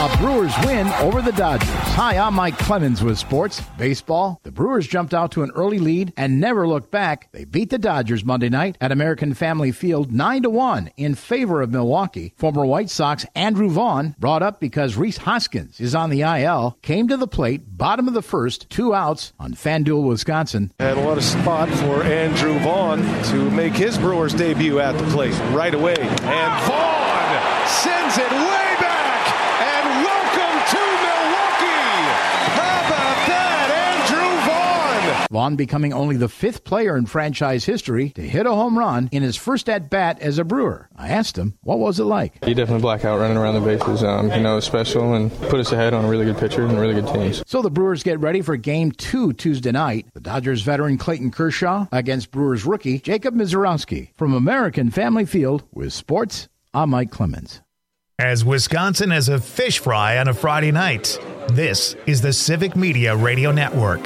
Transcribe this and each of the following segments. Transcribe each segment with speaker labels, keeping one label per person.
Speaker 1: A Brewers win over the Dodgers. Hi, I'm Mike Clemens with sports. Baseball, the Brewers jumped out to an early lead and never looked back. They beat the Dodgers Monday night at American Family Field 9-1 in favor of Milwaukee. Former White Sox Andrew Vaughn, brought up because Rhys Hoskins is on the IL, came to the plate, bottom of the first, 2 outs on FanDuel, Wisconsin.
Speaker 2: And what a spot for Andrew Vaughn to make his Brewers debut at the plate right away. And Vaughn sends it way back. And welcome to Milwaukee. How about that, Andrew Vaughn?
Speaker 1: Vaughn becoming only the 5th player in franchise history to hit a home run in his first at-bat as a Brewer. I asked him, what was it like?
Speaker 3: He definitely blacked out running around the bases. It was special and put us ahead on a really good pitcher and really good teams.
Speaker 1: So the Brewers get ready for Game 2 Tuesday night. The Dodgers veteran Clayton Kershaw against Brewers rookie Jacob Misiorowski. From American Family Field with sports, I'm Mike Clemens.
Speaker 4: As Wisconsin as a fish fry on a Friday night, this is the Civic Media Radio Network.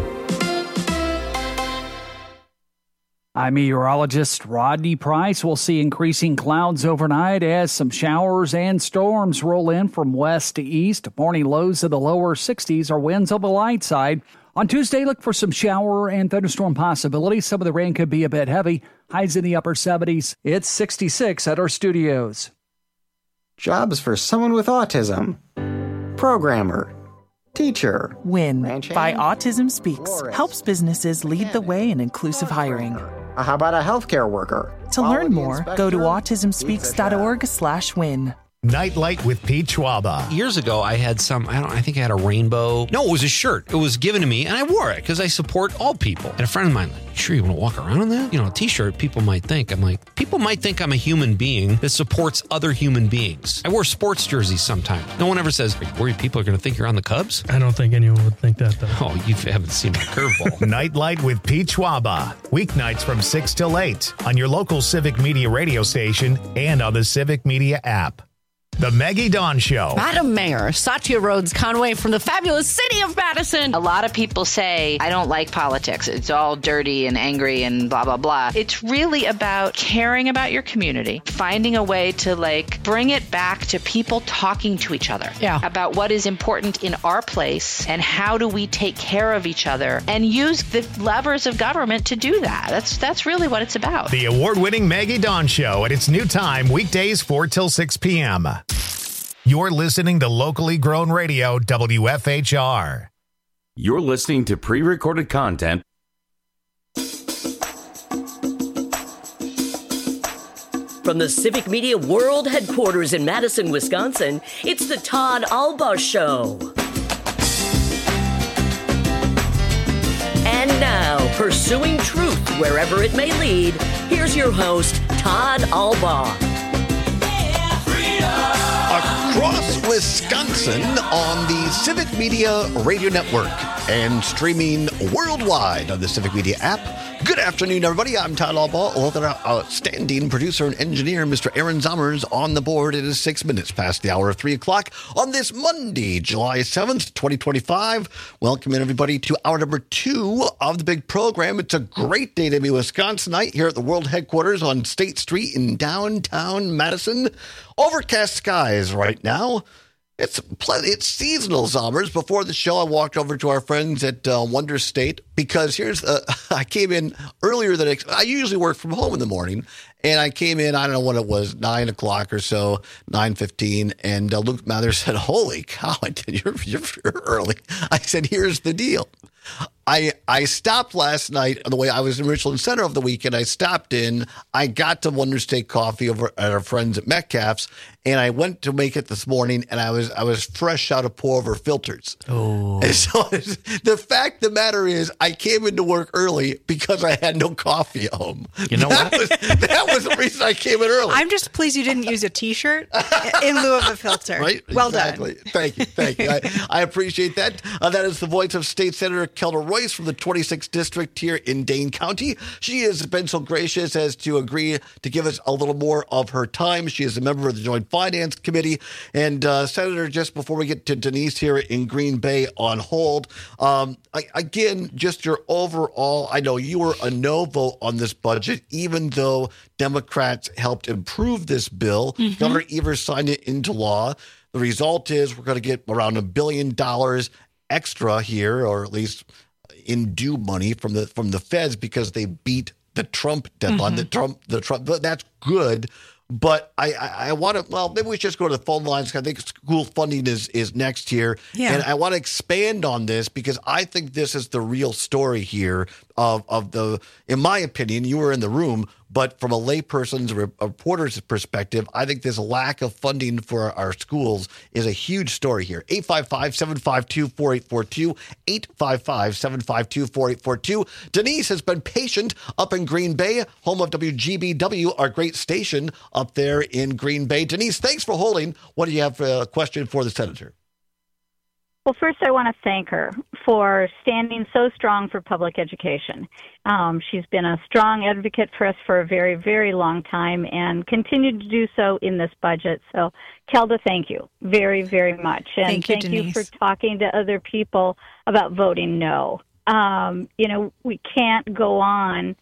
Speaker 5: I'm meteorologist Rodney Price. We'll see increasing clouds overnight as some showers and storms roll in from west to east. Morning lows in the lower 60s or winds on the light side. On Tuesday, look for some shower and thunderstorm possibilities. Some of the rain could be a bit heavy. Highs in the upper 70s. It's 66 at our studios.
Speaker 6: Jobs for someone with autism. Programmer. Teacher.
Speaker 7: WIN by Autism Speaks helps businesses lead the way in inclusive hiring.
Speaker 6: How about a healthcare worker?
Speaker 7: To learn more, go to autismspeaks.org/win.
Speaker 4: Nightlight with Pete Schwaba.
Speaker 8: Years ago, I had I think I had a rainbow. No, it was a shirt. It was given to me, and I wore it because I support all people. And a friend of mine, like, sure you want to walk around in that? A t-shirt, people might think. I'm like, people might think I'm a human being that supports other human beings. I wear sports jerseys sometimes. No one ever says, are you worried people are going to think you're on the Cubs?
Speaker 9: I don't think anyone would think that, though.
Speaker 8: Oh, you haven't seen my curveball.
Speaker 4: Nightlight with Pete Schwaba. Weeknights from 6 till 8 on your local Civic Media radio station and on the Civic Media app. The Maggie Dawn Show.
Speaker 10: Madam Mayor, Satya Rhodes Conway from the fabulous city of Madison.
Speaker 11: A lot of people say, I don't like politics. It's all dirty and angry and blah, blah, blah. It's really about caring about your community, finding a way to bring it back to people talking to each other about what is important in our place and how do we take care of each other and use the levers of government to do that. That's really what it's about.
Speaker 4: The award-winning Maggie Dawn Show at its new time, weekdays 4 till 6 p.m. You're listening to locally grown radio, WFHR.
Speaker 12: You're listening to pre-recorded content.
Speaker 13: From the Civic Media World Headquarters in Madison, Wisconsin, it's the Todd Alba Show. And now, pursuing truth wherever it may lead, here's your host, Todd Alba.
Speaker 14: Across Wisconsin on the Civic Media Radio Network and streaming worldwide on the Civic Media app. Good afternoon, everybody. I'm Todd Alba, with our outstanding producer and engineer, Mr. Aaron Zommers, on the board. It is 6 minutes past the hour of 3 o'clock on this Monday, July 7th, 2025. Welcome, everybody, to hour number 2 of the big program. It's a great day to be Wisconsinite here at the World Headquarters on State Street in downtown Madison. Overcast skies right now. It's seasonal, Zommers. Before the show, I walked over to our friends at Wonder State because I came in earlier than I usually work from home in the morning, and I came in, I don't know what it was, 9 o'clock or so, 9:15, and Luke Mather said, "Holy cow, you're early." I said, "Here's the deal. I stopped last night on the way I was in Richland Center over the weekend. I stopped in. I got to Wonder State Coffee over at our friends at Metcalf's, and I went to make it this morning, and I was fresh out of pour-over filters. Oh. And so the fact of the matter is, I came into work early because I had no coffee at home.
Speaker 15: You know what?
Speaker 14: That was the reason I came in early.
Speaker 16: I'm just pleased you didn't use a T-shirt in lieu of a filter.
Speaker 14: Right?
Speaker 16: Well
Speaker 14: exactly.
Speaker 16: done.
Speaker 14: Thank you. I appreciate that. That is the voice of State Senator Kelda Royce from the 26th District here in Dane County. She has been so gracious as to agree to give us a little more of her time. She is a member of the Joint Finance Committee. And Senator, just before we get to Denise here in Green Bay on hold, again, just your overall, I know you were a no vote on this budget, even though Democrats helped improve this bill. Mm-hmm. Governor Evers signed it into law. The result is we're going to get around $1 billion extra here, or at least in due money from the feds because they beat the Trump deadline.
Speaker 16: Mm-hmm.
Speaker 14: The Trump. That's good. But I want to, well, maybe we should just go to the phone lines. I think school funding is next here.
Speaker 16: Yeah.
Speaker 14: And I want to expand on this because I think this is the real story here of the, in my opinion, you were in the room, but from a layperson's, reporter's perspective, I think this lack of funding for our schools is a huge story here. 855-752-4842, 855-752-4842. Denise has been patient up in Green Bay, home of WGBW, our great station up there in Green Bay. Denise, thanks for holding. What do you have for a question for the senator?
Speaker 9: Well, first, I want to thank her for standing so strong for public education. She's been a strong advocate for us for a very, very long time and continued to do so in this budget. So, Kelda, thank you very, very much. And thank you for talking to other people about voting no. We can't go on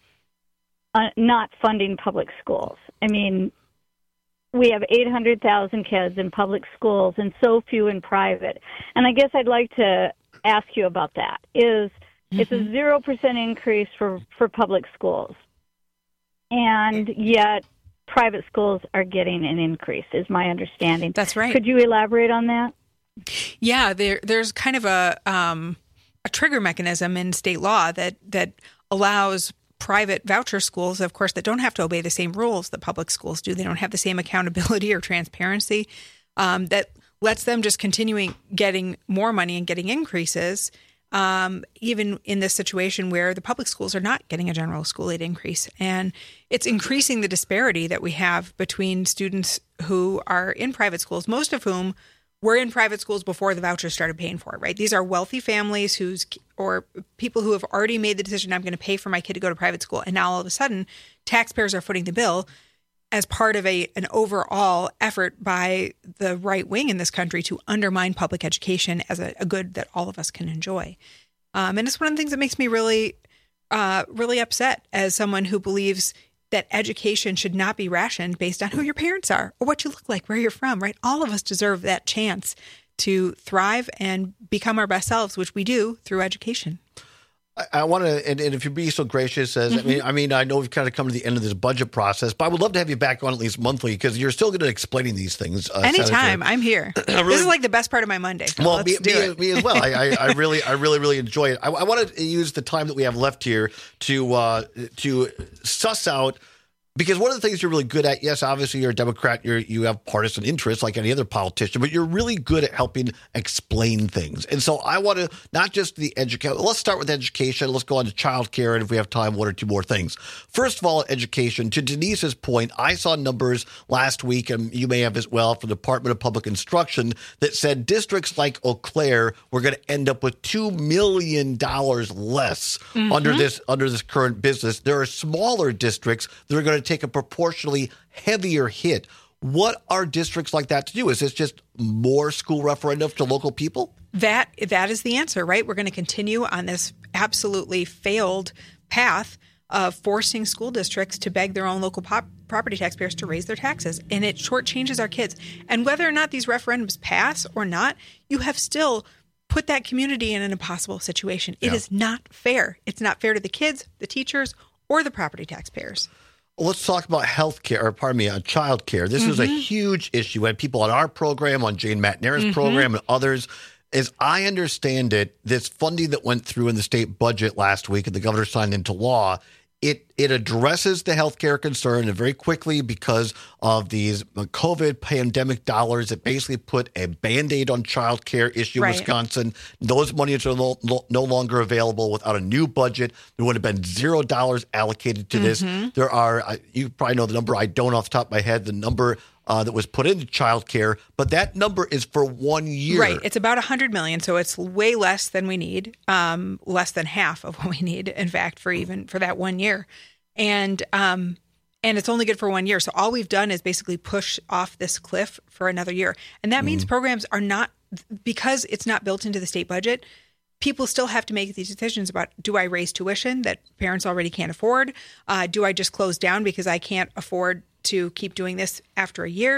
Speaker 9: not funding public schools. I mean, we have 800,000 kids in public schools and so few in private. And I guess I'd like to ask you about that. It's a 0% increase for public schools, and yet private schools are getting an increase, is my understanding.
Speaker 16: That's right.
Speaker 9: Could you elaborate on that?
Speaker 16: Yeah, there's kind of a trigger mechanism in state law that allows private voucher schools, of course, that don't have to obey the same rules that public schools do. They don't have the same accountability or transparency that lets them just continuing getting more money and getting increases, even in this situation where the public schools are not getting a general school aid increase. And it's increasing the disparity that we have between students who are in private schools, most of whom were in private schools before the vouchers started paying for it, right? These are wealthy families or people who have already made the decision, I'm going to pay for my kid to go to private school. And now all of a sudden, taxpayers are footing the bill as part of an overall effort by the right wing in this country to undermine public education as a good that all of us can enjoy. And it's one of the things that makes me really, really upset as someone who believes that education should not be rationed based on who your parents are or what you look like, where you're from, right? All of us deserve that chance to thrive and become our best selves, which we do through education.
Speaker 14: I want to, and if you'd be so gracious as, I mean, I know we've kind of come to the end of this budget process, but I would love to have you back on at least monthly because you're still good at explaining these things.
Speaker 16: Anytime,
Speaker 14: Senator.
Speaker 16: I'm here.
Speaker 14: Really,
Speaker 16: this is like the best part of my Monday. So
Speaker 14: well, me as well. I really enjoy it. I want to use the time that we have left here to suss out. Because one of the things you're really good at, yes, obviously you're a Democrat, you have partisan interests like any other politician, but you're really good at helping explain things. And so I want to not just the education. Let's start with education. Let's go on to childcare, and if we have time, one or two more things. First of all, education. To Denise's point, I saw numbers last week, and you may have as well, from the Department of Public Instruction that said districts like Eau Claire were going to end up with $2 million less under this current business. There are smaller districts that are going to take a proportionally heavier hit. What are districts like that to do? Is this just more school referendum to local people?
Speaker 16: That is the answer, right? We're going to continue on this absolutely failed path of forcing school districts to beg their own local property taxpayers to raise their taxes. And it shortchanges our kids. And whether or not these referendums pass or not, you have still put that community in an impossible situation. It is not fair. It's not fair to the kids, the teachers, or the property taxpayers.
Speaker 14: Let's talk about child care. This is a huge issue. We had people on our program, on Jane McNair's program, and others. As I understand it, this funding that went through in the state budget last week and the governor signed into law, it addresses the healthcare concern, and very quickly, because of these COVID pandemic dollars, it basically put a Band-Aid on child care issue in Wisconsin. Those monies are no longer available without a new budget. There would have been $0 allocated to this. There are, you probably know the number, I don't off the top of my head, the number that was put into child care, but that number is for 1 year.
Speaker 16: Right. It's about $100 million, so it's way less than we need, less than half of what we need, in fact, for that 1 year. And it's only good for 1 year. So all we've done is basically push off this cliff for another year. And that means programs are not, because it's not built into the state budget, people still have to make these decisions about, do I raise tuition that parents already can't afford? Do I just close down because I can't afford to keep doing this after a year?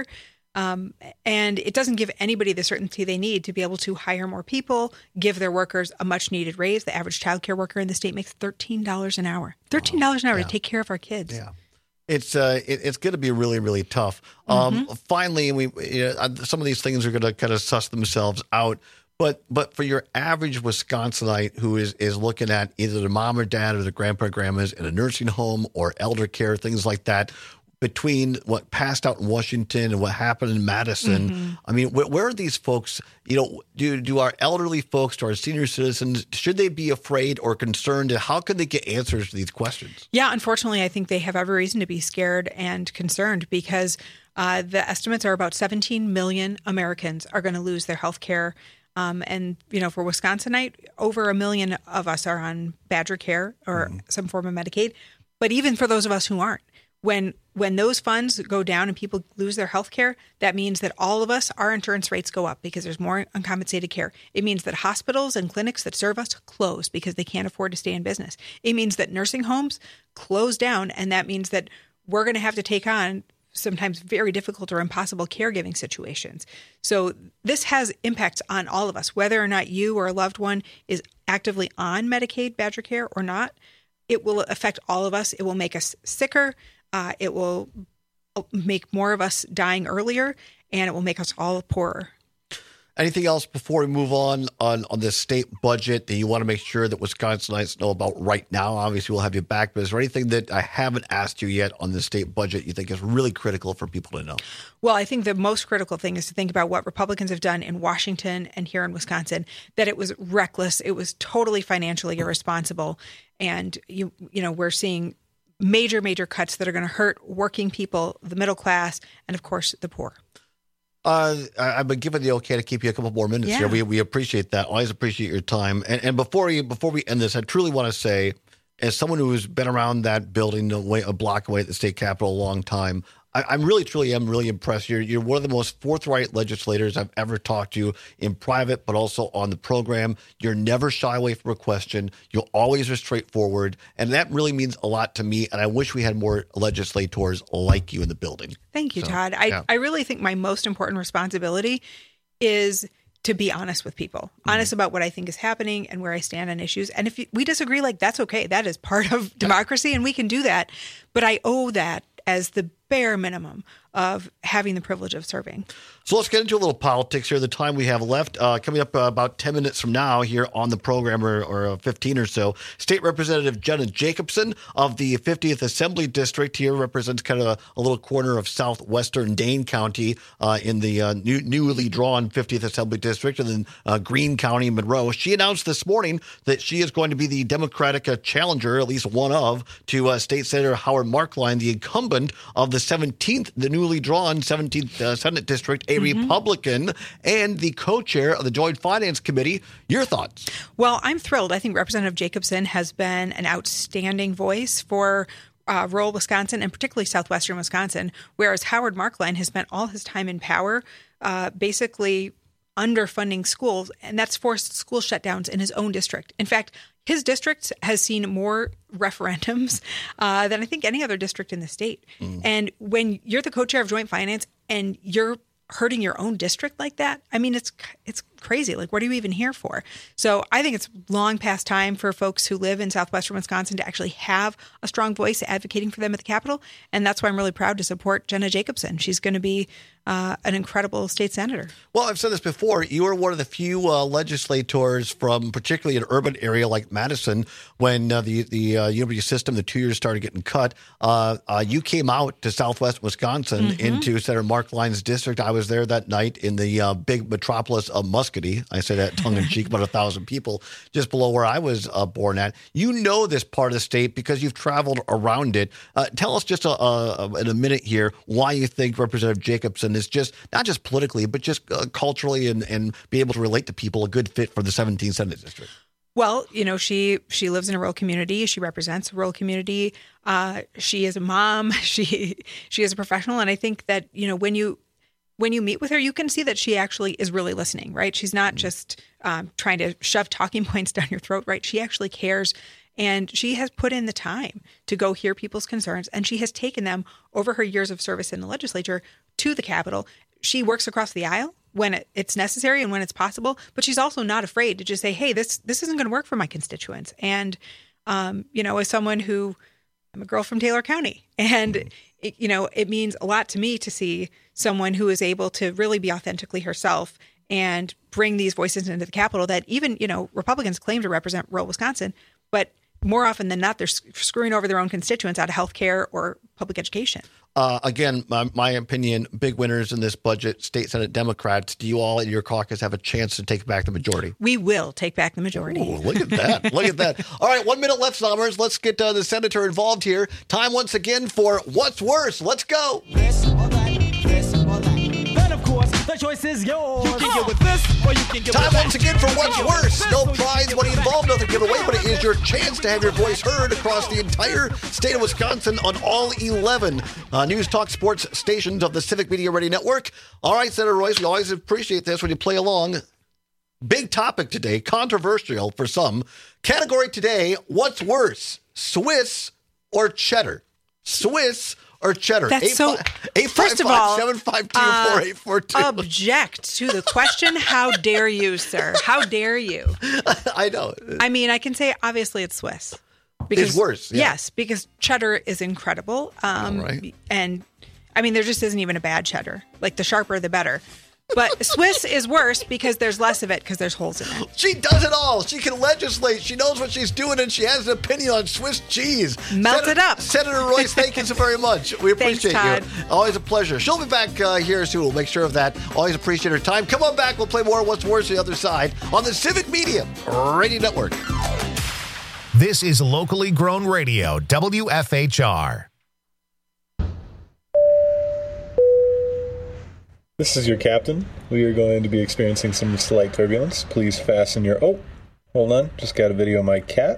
Speaker 16: And it doesn't give anybody the certainty they need to be able to hire more people, give their workers a much needed raise. The average child care worker in the state makes $13 an hour. $13 an hour to take care of our kids.
Speaker 14: Yeah. It's going to be really, really tough. Finally, some of these things are going to kind of suss themselves out. But for your average Wisconsinite who is looking at either the mom or dad or the grandpa or grandmas in a nursing home or elder care, things like that, between what passed out in Washington and what happened in Madison, I mean, where are these folks? Do our elderly folks, do our senior citizens, should they be afraid or concerned? And how can they get answers to these questions?
Speaker 16: Yeah, unfortunately, I think they have every reason to be scared and concerned because the estimates are about 17 million Americans are going to lose their health care. And, for Wisconsinite, over 1 million of us are on Badger Care or some form of Medicaid. But even for those of us who aren't, when those funds go down and people lose their health care, that means that all of us, our insurance rates go up because there's more uncompensated care. It means that hospitals and clinics that serve us close because they can't afford to stay in business. It means that nursing homes close down, and that means that we're going to have to take on sometimes very difficult or impossible caregiving situations. So this has impacts on all of us, whether or not you or a loved one is actively on Medicaid, Badger Care or not. It will affect all of us. It will make us sicker. It will make more of us dying earlier, and it will make us all poorer.
Speaker 14: Anything else before we move on this state budget that you want to make sure that Wisconsinites know about right now? Obviously, we'll have you back, but is there anything that I haven't asked you yet on the state budget you think is really critical for people to know?
Speaker 16: Well, I think the most critical thing is to think about what Republicans have done in Washington and here in Wisconsin, that it was reckless. It was totally financially irresponsible. And, we're seeing major cuts that are going to hurt working people, the middle class, and, of course, the poor.
Speaker 14: I've been given the okay to keep you a couple more minutes here. We appreciate that. Always appreciate your time. And before we end this, I truly want to say, as someone who's been around that building a block away at the state capitol a long time, I'm really, truly am really impressed. You're one of the most forthright legislators I've ever talked to in private, but also on the program. You're never shy away from a question. You're always straightforward. And that really means a lot to me. And I wish we had more legislators like you in the building.
Speaker 16: Thank you, Todd. I really think my most important responsibility is to be honest with people, honest about what I think is happening and where I stand on issues. And if we disagree, that's okay. That is part of democracy and we can do that. But I owe that as the bare minimum of having the privilege of serving.
Speaker 14: So let's get into a little politics here. The time we have left, coming up about 10 minutes from now here on the program or 15 or so, State Representative Jenna Jacobson of the 50th Assembly District here represents kind of a little corner of southwestern Dane County in the newly drawn 50th Assembly District, and then Greene County, Monroe. She announced this morning that she is going to be the Democratic challenger, at least one of, to State Senator Howard Marklein, the incumbent of the 17th, the newly drawn 17th Senate District, a Republican, and the co-chair of the Joint Finance Committee. Your thoughts?
Speaker 16: Well, I'm thrilled. I think Representative Jacobson has been an outstanding voice for rural Wisconsin and particularly southwestern Wisconsin, whereas Howard Marklein has spent all his time in power basically underfunding schools, and that's forced school shutdowns in his own district. In fact, his district has seen more referendums than I think any other district in the state. And when you're the co-chair of Joint Finance and you're hurting your own district like that, I mean, it's crazy. What are you even here for? So I think it's long past time for folks who live in southwestern Wisconsin to actually have a strong voice advocating for them at the Capitol. And that's why I'm really proud to support Jenna Jacobson. She's going to be an incredible state senator.
Speaker 14: Well, I've said this before. You are one of the few legislators from particularly an urban area like Madison when the university system, the 2 years started getting cut. You came out to southwest Wisconsin into Senator Marklein's district. I was there that night in the big metropolis of Muscatine. I say that tongue-in-cheek, about 1,000 people just below where I was born at. You know this part of the state because you've traveled around it. Tell us just in a minute here why you think Representative Jacobson is just, not just politically, but just culturally and be able to relate to people, a good fit for the 17th Senate District.
Speaker 16: Well, she lives in a rural community. She represents a rural community. She is a mom. She is a professional. And I think that, when you meet with her, you can see that she actually is really listening, right? She's not just trying to shove talking points down your throat, right? She actually cares. And she has put in the time to go hear people's concerns. And she has taken them over her years of service in the legislature to the Capitol. she works across the aisle when it's necessary and when it's possible, but she's also not afraid to just say, hey, this isn't going to work for my constituents. And, as someone who, I'm a girl from Taylor County, and it means a lot to me to see someone who is able to really be authentically herself and bring these voices into the Capitol that even, Republicans claim to represent rural Wisconsin, but more often than not, they're screwing over their own constituents out of healthcare or public education.
Speaker 14: Again, my opinion, big winners in this budget, state Senate Democrats. Do you all in your caucus have a chance to take back the majority?
Speaker 16: We will take back the majority.
Speaker 14: Ooh, look at that. Look at that. All right, 1 minute left, Summers. Let's get the senator involved here. Time once again for What's Worse. Let's go.
Speaker 15: This or that. Then, of course, the choice is yours. You can get with this or you can get
Speaker 14: Time
Speaker 15: with that.
Speaker 14: once again for What's Worse. No prize, money involved, nothing given away, but it is your chance to have your voice heard across the entire state of Wisconsin on all 11 News Talk Sports stations of the Civic Media Radio Network. All right, Senator Royce, we always appreciate this when you play along. Big topic today, controversial for some. Category today, what's worse, Swiss or cheddar? Swiss or cheddar?
Speaker 16: That's so. First of all,
Speaker 14: 855-752-4842.
Speaker 16: Object to the question. How dare you, sir? How dare you?
Speaker 14: I know.
Speaker 16: I mean, I can say obviously it's Swiss.
Speaker 14: It's worse. Yeah.
Speaker 16: Yes, because cheddar is incredible.
Speaker 14: Right.
Speaker 16: And I mean, there just isn't even a bad cheddar. Like the sharper, the better. But Swiss is worse because there's less of it because there's holes in it.
Speaker 14: She does it all. She can legislate. She knows what she's doing, and she has an opinion on Swiss cheese.
Speaker 16: Melt it up.
Speaker 14: Senator Royce, thank you so very much. We appreciate
Speaker 16: Thanks,
Speaker 14: you. Always a pleasure. She'll be back here soon. We'll make sure of that. Always appreciate her time. Come on back. We'll play more What's Worse on the other side on the Civic Media Radio Network.
Speaker 4: This is locally grown radio, WFHR.
Speaker 17: This is your captain. We are going to be experiencing some slight turbulence. Please fasten your... Oh, hold on. Just got a video of my cat.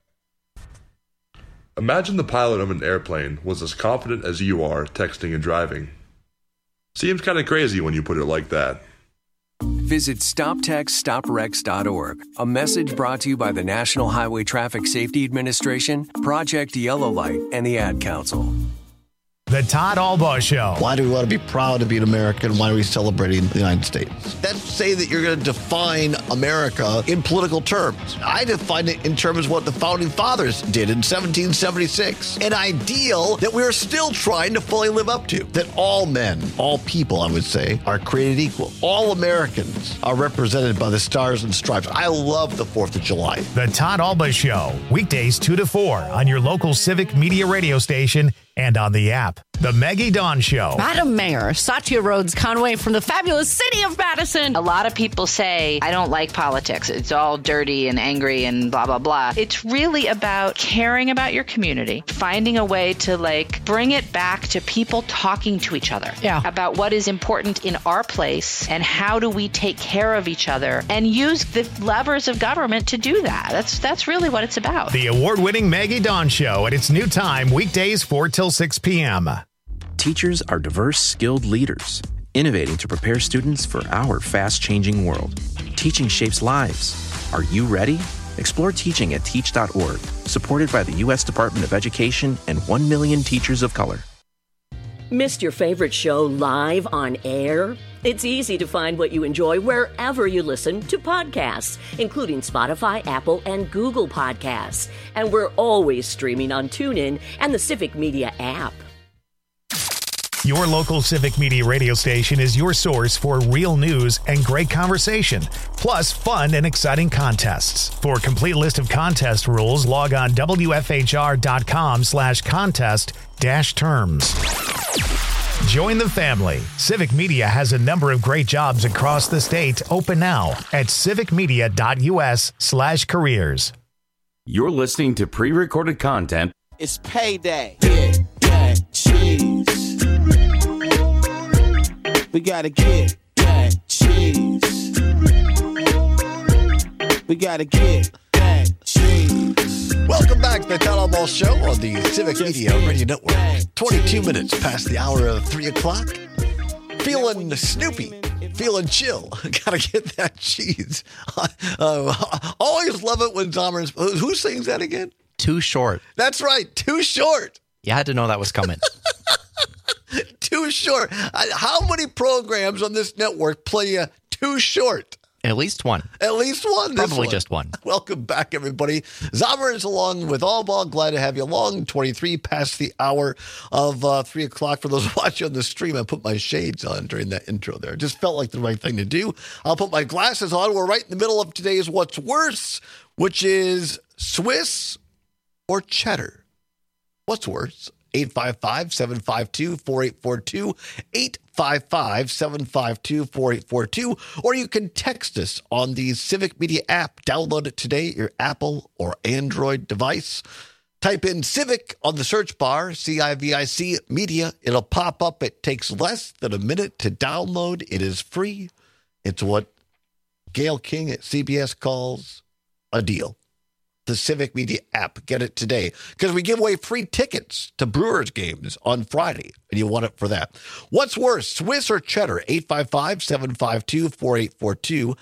Speaker 18: Imagine the pilot of an airplane was as confident as you are texting and driving. Seems kind of crazy when you put it like that.
Speaker 19: Visit StopTextStopWrecks.org. A message brought to you by the National Highway Traffic Safety Administration, Project Yellow Light, and the Ad Council.
Speaker 4: The Todd Albaugh Show.
Speaker 14: Why do we want to be proud to be an American? Why are we celebrating the United States? That's say that you're going to define America in political terms. I define it in terms of what the Founding Fathers did in 1776. An ideal that we're still trying to fully live up to. That all men, all people, I would say, are created equal. All Americans are represented by the stars and stripes. I love the 4th of July.
Speaker 4: The Todd Albaugh Show. Weekdays 2 to 4 on your local Civic Media radio station and on the app. The Maggie Dawn Show.
Speaker 10: Madam Mayor, Satya Rhodes Conway from the fabulous city of Madison.
Speaker 11: A lot of people say, I don't like politics. It's all dirty and angry and blah, blah, blah. It's really about caring about your community, finding a way to bring it back to people talking to each other about what is important in our place and how do we take care of each other and use the levers of government to do that. That's really what it's about.
Speaker 4: The award-winning Maggie Dawn Show at its new time, weekdays 4 till 6 p.m.
Speaker 20: Teachers are diverse, skilled leaders, innovating to prepare students for our fast-changing world. Teaching shapes lives. Are you ready? Explore teaching at teach.org, supported by the U.S. Department of Education and 1 million teachers of color.
Speaker 13: Missed your favorite show live on air? It's easy to find what you enjoy wherever you listen to podcasts, including Spotify, Apple, and Google Podcasts. And we're always streaming on TuneIn and the Civic Media app.
Speaker 4: Your local Civic Media radio station is your source for real news and great conversation, plus fun and exciting contests. For a complete list of contest rules, log on WFHR.com/contest-terms. Join the family. Civic Media has a number of great jobs across the state open now at civicmedia.us/careers.
Speaker 12: You're listening to pre-recorded content.
Speaker 15: It's payday. Get that cheese. We gotta get that cheese. We gotta get that cheese.
Speaker 14: Welcome back to the Todd Albaugh Show on the Civic Media Radio Network. 22 minutes past the hour of 3 o'clock. Feeling Snoopy. Feeling chill. Gotta get that cheese. Always love it when Zommers... Who sings that again?
Speaker 21: Too Short.
Speaker 14: That's right. Too Short.
Speaker 21: You had to know that was coming.
Speaker 14: Too Too short. How many programs on this network play you too short?
Speaker 2: At least one.
Speaker 14: At least one.
Speaker 2: Probably just one.
Speaker 14: Welcome back, everybody. Zommer is along with Allball. Glad to have you along. 23 past the hour of 3 o'clock. For those watching on the stream, I put my shades on during that intro there. It just felt like the right thing to do. I'll put my glasses on. We're right in the middle of today's What's Worse, which is Swiss or cheddar. What's worse? 855-752-4842, 855-752-4842, or you can text us on the Civic Media app. Download it today at your Apple or Android device. Type in Civic on the search bar, CIVIC Media. It'll pop up. It takes less than a minute to download. It is free. It's what Gail King at CBS calls a deal. The Civic Media app. Get it today because we give away free tickets to Brewers games on Friday, and you want it for that. What's worse, Swiss or cheddar? 855-752-4842,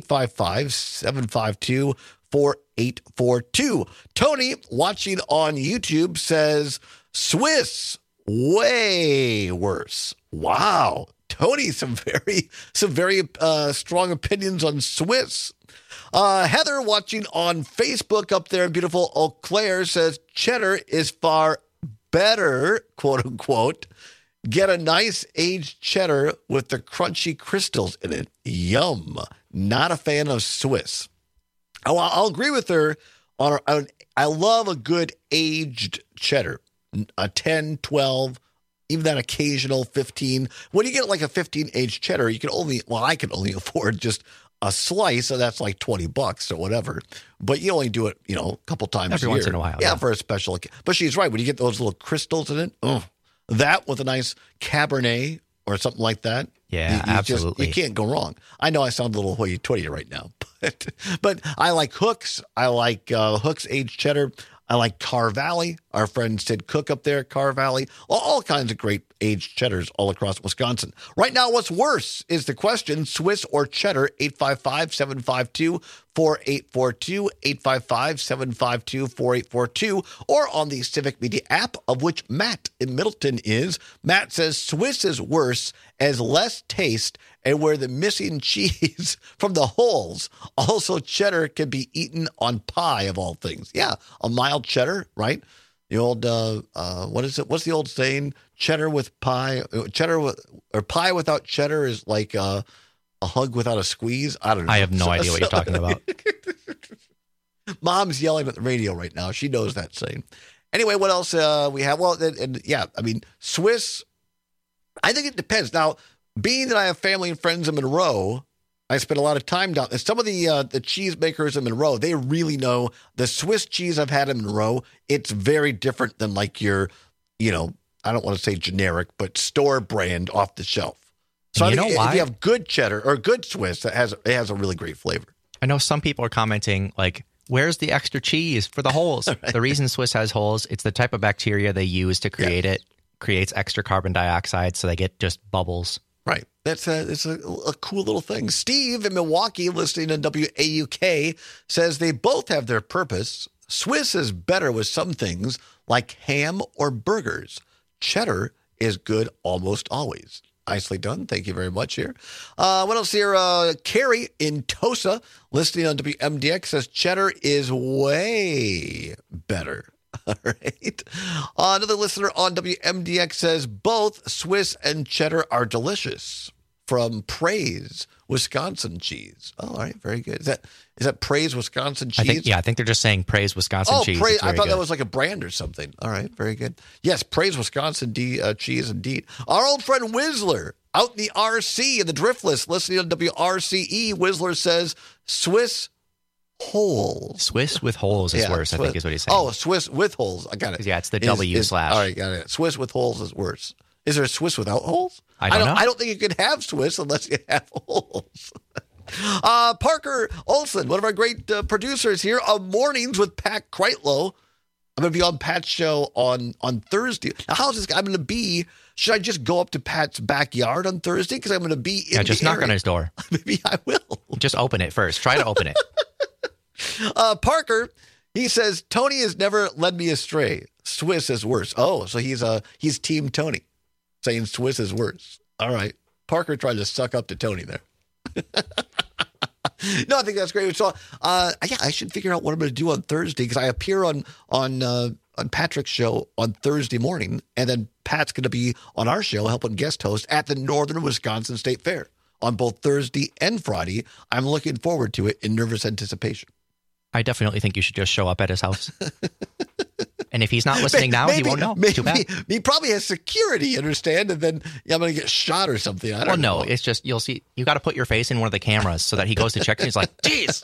Speaker 14: 855-752-4842. Tony, watching on YouTube, says Swiss, way worse. Wow. Tony, some very strong opinions on Swiss. Heather, watching on Facebook up there in beautiful Eau Claire, says cheddar is far better, quote unquote. Get a nice aged cheddar with the crunchy crystals in it. Yum. Not a fan of Swiss. Oh, I'll agree with her. I love a good aged cheddar. A 10, 12, even that occasional 15. When you get like a 15 aged cheddar, I can only afford just a slice, so that's like $20 or whatever. But you only do it, a couple times
Speaker 2: every
Speaker 14: a year.
Speaker 2: Once in a while.
Speaker 14: Yeah, for a special. But she's right. When you get those little crystals in it, that with a nice Cabernet or something like that.
Speaker 2: Yeah, absolutely.
Speaker 14: You can't go wrong. I know I sound a little hoity-toity right now, but I like Hooks. I like Hooks aged cheddar. I like Car Valley. Our friend Sid Cook up there at Car Valley. All kinds of great aged cheddars all across Wisconsin. Right now, what's worse is the question, Swiss or cheddar, 855-752-4842, 855-752-4842, or on the Civic Media app, of which Matt in Middleton is. Matt says Swiss is worse as less taste and where the missing cheese from the holes. Also, cheddar can be eaten on pie, of all things. Yeah, a mild cheddar, right? The old, what is it? What's the old saying? Cheddar with pie, or pie without cheddar is like a hug without a squeeze. I don't know.
Speaker 2: I have no idea what you're talking about.
Speaker 14: Mom's yelling at the radio right now. She knows that saying. Anyway, what else we have? Well, Swiss, I think it depends. Now, being that I have family and friends in Monroe, I spent a lot of time down there. Some of the cheese makers in Monroe, they really know the Swiss cheese I've had in Monroe. It's very different than like your, I don't want to say generic, but store brand off the shelf. So I think if you have good cheddar or good Swiss, it has a really great flavor.
Speaker 2: I know some people are commenting like, where's the extra cheese for the holes? Right. The reason Swiss has holes, it's the type of bacteria they use to create it. Creates extra carbon dioxide, so they get just bubbles.
Speaker 14: Right. It's a cool little thing. Steve in Milwaukee, listening to WAUK, says they both have their purpose. Swiss is better with some things like ham or burgers. Cheddar is good almost always. Nicely done. Thank you very much here. What else here? Carrie in Tosa, listening on WMDX, says cheddar is way better. All right. Another listener on WMDX says both Swiss and cheddar are delicious. From Praise Wisconsin cheese. Oh, all right, very good. Is that Praise Wisconsin cheese?
Speaker 2: I think they're just saying Praise Wisconsin cheese.
Speaker 14: Praise. I thought that was like a brand or something. All right, very good. Yes, Praise Wisconsin cheese indeed. Our old friend Whistler out in the RC in the Driftless, listening on WRCE. Whistler says Swiss holes.
Speaker 2: Swiss with holes is worse, I think is what he's saying.
Speaker 14: Oh, Swiss with holes. I got it.
Speaker 2: Yeah, it's the W slash.
Speaker 14: All right, got it. Swiss with holes is worse. Is there a Swiss without holes?
Speaker 2: I don't know.
Speaker 14: I don't think you could have Swiss unless you have holes. Parker Olson, one of our great producers here on Mornings with Pat Kreitlow. I'm going to be on Pat's show on Thursday. Now, how's this? I'm going to be. Should I just go up to Pat's backyard on Thursday? Because I'm going to be in
Speaker 2: just knock on his door.
Speaker 14: Maybe I will.
Speaker 2: Just open it first. Try to open it.
Speaker 14: Parker, he says, Tony has never led me astray. Swiss is worse. Oh, so he's Team Tony. saying Swiss is worse. All right. Parker tried to suck up to Tony there. No, I think that's great. So, I should figure out what I'm going to do on Thursday because I appear on Patrick's show on Thursday morning, and then Pat's going to be on our show helping guest host at the Northern Wisconsin State Fair on both Thursday and Friday. I'm looking forward to it in nervous anticipation.
Speaker 21: I definitely think you should just show up at his house. And if he's not listening now, he won't know. Too bad.
Speaker 14: He probably has security, you understand? And then I'm going to get shot or something. I don't know.
Speaker 21: No, it's just, you'll see, you got to put your face in one of the cameras so that he goes to check and he's like, geez.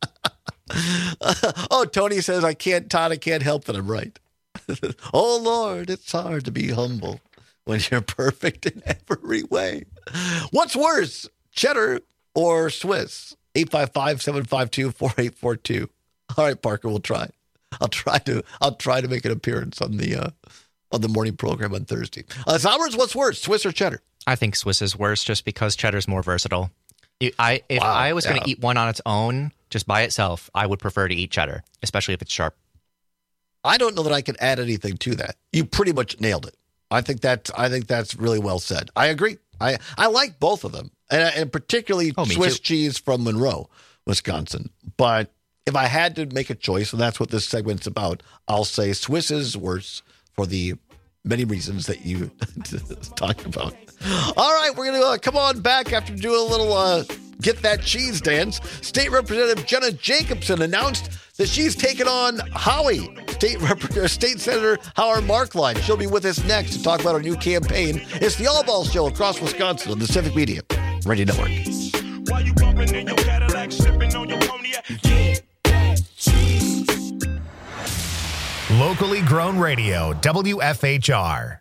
Speaker 14: Tony says, Todd, I can't help that I'm right. Oh, Lord, it's hard to be humble when you're perfect in every way. What's worse, cheddar or Swiss? 855-752-4842. All right, Parker, we'll try. I'll try to make an appearance on the morning program on Thursday. Sommers, what's worse, Swiss or cheddar?
Speaker 21: I think Swiss is worse just because cheddar's more versatile. If I was going to eat one on its own, just by itself, I would prefer to eat cheddar, especially if it's sharp. I
Speaker 14: don't know that I can add anything to that. You pretty much nailed it. I think that's really well said. I agree. I like both of them, and particularly Swiss cheese from Monroe, Wisconsin. But if I had to make a choice, and that's what this segment's about, I'll say Swiss is worse for the many reasons that you talked about. All right, we're going to come on back after doing a little Get That Cheese dance. State Representative Jenna Jacobson announced that she's taken on Howie, State Senator Howard Markline. She'll be with us next to talk about our new campaign. It's the All Ball Show across Wisconsin on the Civic Media Radio Network.
Speaker 15: While you bumping in your Cadillac, sipping on your cognac, get that cheese.
Speaker 4: Locally grown radio, WFHR.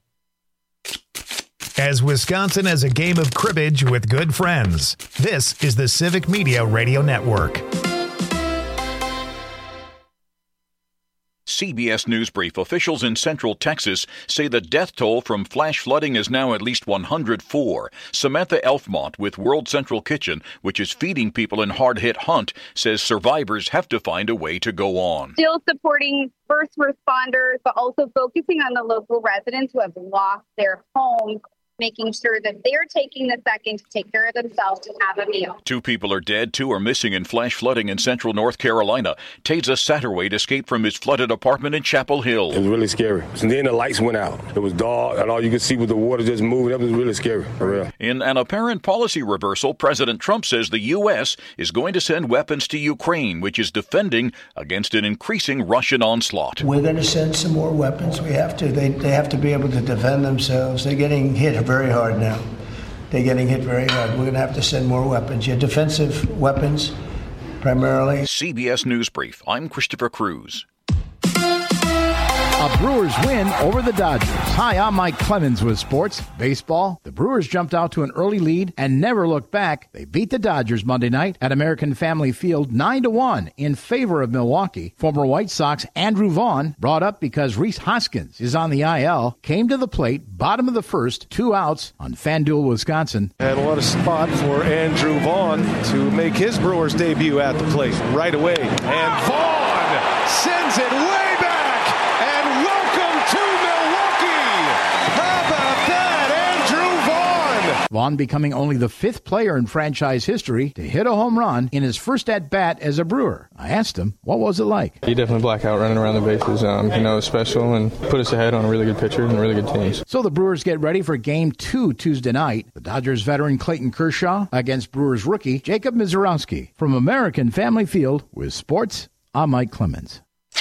Speaker 4: As Wisconsin has a game of cribbage with good friends, this is the Civic Media Radio Network.
Speaker 22: CBS News Brief. Officials in Central Texas say the death toll from flash flooding is now at least 104. Samantha Elfmont with World Central Kitchen, which is feeding people in hard-hit Hunt, says survivors have to find a way to go on.
Speaker 23: Still supporting first responders, but also focusing on the local residents who have lost their homes, making sure that they're taking the second to take care of themselves and have a meal.
Speaker 22: 2 people are dead, 2 are missing in flash flooding in central North Carolina. Taza Satterwade escaped from his flooded apartment in Chapel Hill.
Speaker 24: It was really scary. And then the lights went out. It was dark, and all you could see was the water just moving. It was really scary, for real.
Speaker 22: In an apparent policy reversal, President Trump says the U.S. is going to send weapons to Ukraine, which is defending against an increasing Russian onslaught.
Speaker 25: We're going to send some more weapons. We have to. They have to be able to defend themselves. They're getting hit very hard now. They're getting hit very hard. We're going to have to send more weapons. Yeah, defensive weapons, primarily.
Speaker 22: CBS News Brief. I'm Christopher Cruz.
Speaker 1: A Brewers win over the Dodgers. Hi, I'm Mike Clemens with Sports Baseball. The Brewers jumped out to an early lead and never looked back. They beat the Dodgers Monday night at American Family Field 9-1 in favor of Milwaukee. Former White Sox Andrew Vaughn, brought up because Rhys Hoskins is on the IL, came to the plate, bottom of the first, 2 outs on FanDuel, Wisconsin.
Speaker 2: And what a spot for Andrew Vaughn to make his Brewers debut at the plate right away. And Vaughn sends it way back.
Speaker 1: Vaughn becoming only the 5th player in franchise history to hit a home run in his first at-bat as a Brewer. I asked him, what was it like?
Speaker 3: He definitely blacked out running around the bases. It was special and put us ahead on a really good pitcher and really good teams.
Speaker 1: So the Brewers get ready for Game 2 Tuesday night. The Dodgers veteran Clayton Kershaw against Brewers rookie Jacob Misiorowski. From American Family Field with Sports, I'm Mike Clemens.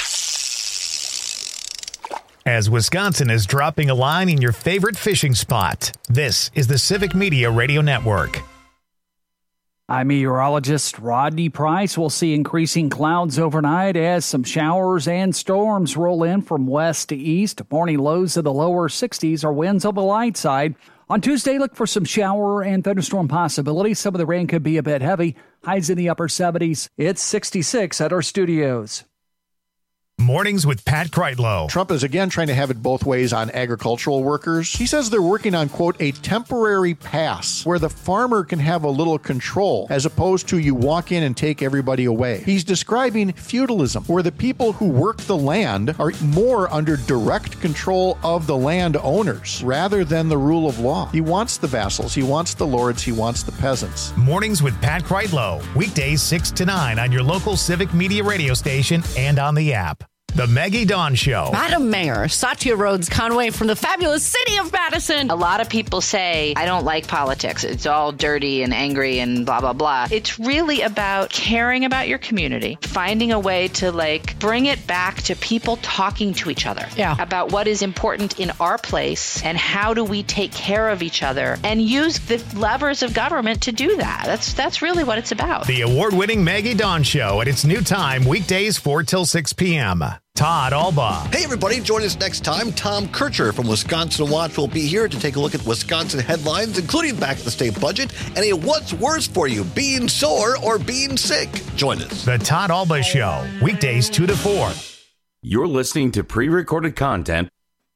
Speaker 4: As Wisconsin is dropping a line in your favorite fishing spot, this is the Civic Media Radio Network.
Speaker 5: I'm meteorologist Rodney Price. We'll see increasing clouds overnight as some showers and storms roll in from west to east. Morning lows of the lower 60s or winds on the light side. On Tuesday, look for some shower and thunderstorm possibilities. Some of the rain could be a bit heavy. Highs in the upper 70s. It's 66 at our studios.
Speaker 4: Mornings with Pat Kreitlow.
Speaker 14: Trump is again trying to have it both ways on agricultural workers. He says they're working on, quote, a temporary pass where the farmer can have a little control as opposed to you walk in and take everybody away. He's describing feudalism, where the people who work the land are more under direct control of the land owners rather than the rule of law. He wants the vassals, he wants the lords, he wants the peasants.
Speaker 4: Mornings with Pat Kreitlow. Weekdays 6 to 9 on your local Civic Media radio station and on the app. The Maggie Dawn Show.
Speaker 10: Madam Mayor, Satya Rhodes Conway from the fabulous city of Madison.
Speaker 11: A lot of people say, I don't like politics. It's all dirty and angry and blah, blah, blah. It's really about caring about your community, finding a way to bring it back to people talking to each other about what is important in our place and how do we take care of each other and use the levers of government to do that. That's really what it's about.
Speaker 4: The award-winning Maggie Dawn Show at its new time, weekdays 4 till 6 p.m. Todd Albaugh.
Speaker 14: Hey, everybody. Join us next time. Tom Kircher from Wisconsin Watch will be here to take a look at Wisconsin headlines, including back to the state budget and a what's worse for you, being sore or being sick. Join us.
Speaker 4: The Todd Albaugh Show, weekdays 2 to 4.
Speaker 12: You're listening to pre-recorded content.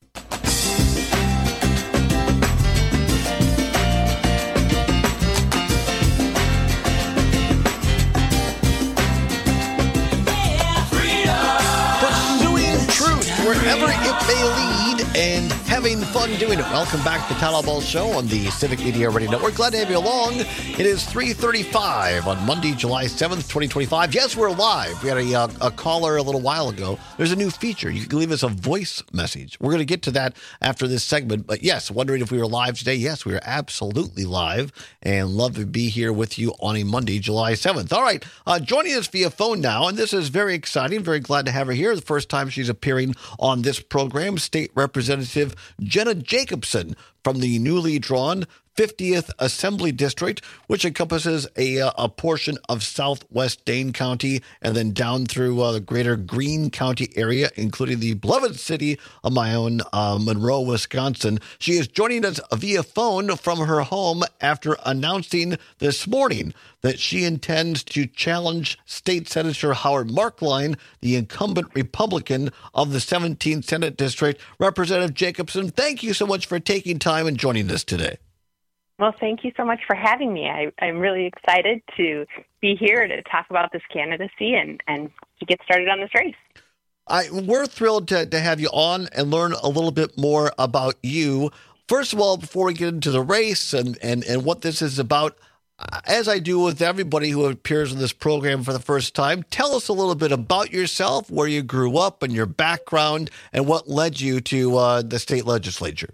Speaker 14: Wherever it may lead and having fun doing it. Welcome back to the Todd Albaugh Show on the Civic Media Radio Network. Glad to have you along. It is 3:35 on Monday, July 7th, 2025. Yes, we're live. We had a caller a little while ago. There's a new feature. You can leave us a voice message. We're going to get to that after this segment. But yes, wondering if we were live today. Yes, we are absolutely live and love to be here with you on a Monday, July 7th. All right, joining us via phone now, and this is very exciting. Very glad to have her here. The first time she's appearing on this program, State Representative Jenna Jacobson from the newly drawn 50th Assembly District, which encompasses a portion of southwest Dane County and then down through the greater Greene County area, including the beloved city of my own, Monroe, Wisconsin. She is joining us via phone from her home after announcing this morning that she intends to challenge State Senator Howard Marklein, the incumbent Republican of the 17th Senate District. Representative Jacobson, thank you so much for taking time and joining us today.
Speaker 6: Well, thank you so much for having me. I'm really excited to be here to talk about this candidacy and to get started on this race.
Speaker 14: We're thrilled to have you on and learn a little bit more about you. First of all, before we get into the race and what this is about, as I do with everybody who appears in this program for the first time, tell us a little bit about yourself, where you grew up and your background, and what led you to the state legislature.